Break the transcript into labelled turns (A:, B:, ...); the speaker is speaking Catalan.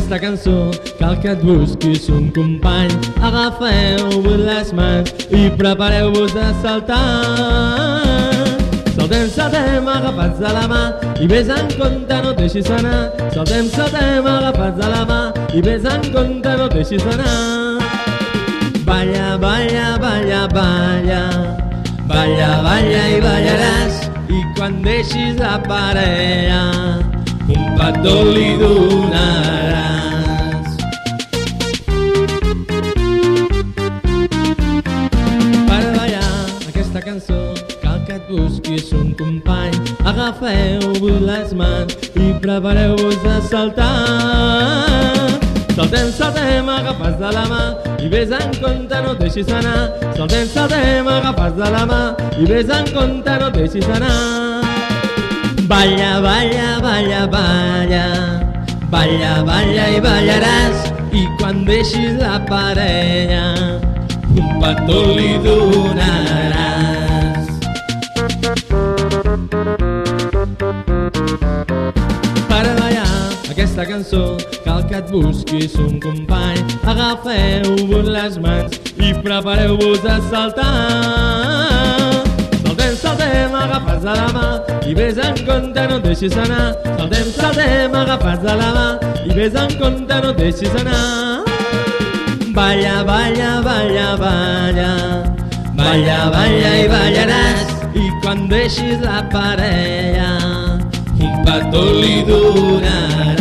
A: aquesta cançó cal que et busquis un company. Agafeu-vos les mans i prepareu-vos a saltar. Saltem, saltem, agafats de la mà i vés en compte, no et deixis anar. Saltem, saltem, agafats de la mà i vés en compte, no et deixis anar. Balla, balla, balla, balla, balla, balla i ballaràs, i quan deixis la parella un petó li donaràs. Per ballar aquesta cançó cal que et busquis un company. Agafeu-vos les mans i prepareu-vos a saltar. Saltem, saltem, agafats de la mà i vés en compte, no et deixis anar. Saltem, saltem, agafats de la mà i vés en compte, no et deixis anar. Balla, balla, balla, balla, balla, balla i ballaràs, i quan deixis la parella un petó li donaràs. Per ballar aquesta cançó cal que et busquis un company. Agafeu-vos les mans i prepareu-vos a saltar. Saltem, saltem, agafats de la mà i vés en compte, no et deixis anar. Saltem, saltem, agafats de la mà i vés en compte, no et deixis anar. Balla, balla, balla, balla, balla, balla i ballaràs, i quan deixis la parella un petó li donaràs.